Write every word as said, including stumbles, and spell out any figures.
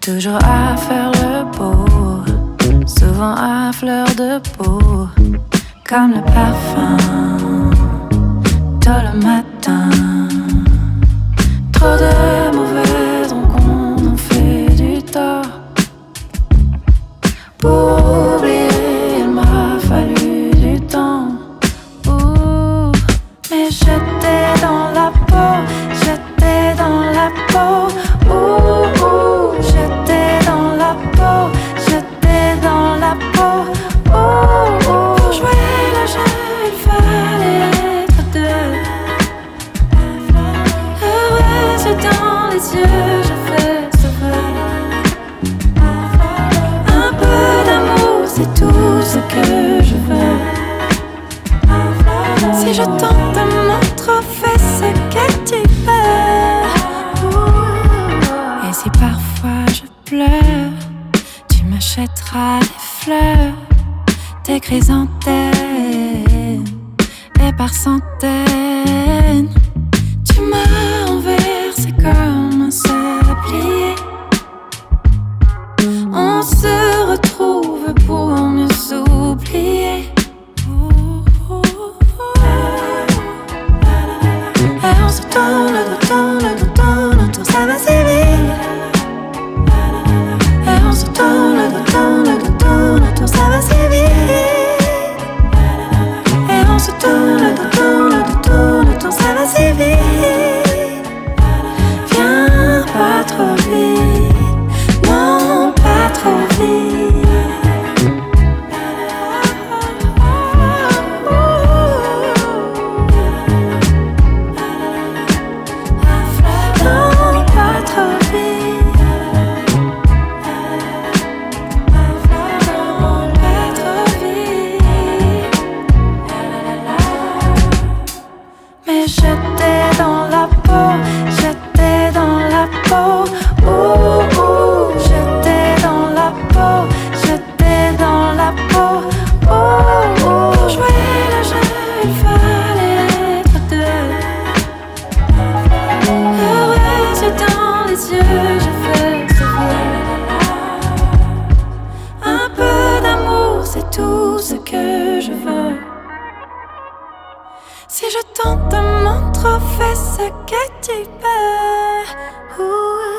Toujours à faire le beau, souvent à fleur de peau, comme le parfum tôt le matin. Trop de mauvaises rencontres ont fait du tort. Pour oublier, il m'a fallu du temps. Ouh, mais j'étais dans la peau, j'étais dans la peau. Ouh, ouh, j'étais dans la peau, j'étais dans la peau. Ouh, ouh. Pour jouer le jeu, il fallait être deux. Heureuse dans les yeux, je fais ce vœu. Un peu d'amour, c'est tout ce que je veux. Si je tente de m'en fais ce que tu veux. Et si parfois je pleure, tu m'achèteras des fleurs, des chrysanthèmes, et par centaines tu m'as renversé comme un sablier. On se retrouve pour mieux s'oublier. Et on se tourne, nous tourne, nous tourne autour, ça va si vite. Et on se tourne, nous tourne, nous tourne autour, ça va si vite. Et on se tourne, nous tourne, nous tourne autour, ça va si vite. Viens pas trop vite, non pas trop vite. Mais j'étais dans la peau, j'étais dans la peau. Ouh, ouh, j'étais dans la peau, j'étais dans la peau. Ouh, ouh. Pour jouer le jeu, il fallait être deux. Heureuse dans les yeux, je fais ce vœu. Un peu d'amour, c'est tout ce que je veux. Si je tente de m'en fais ce que tu peux. Ouh.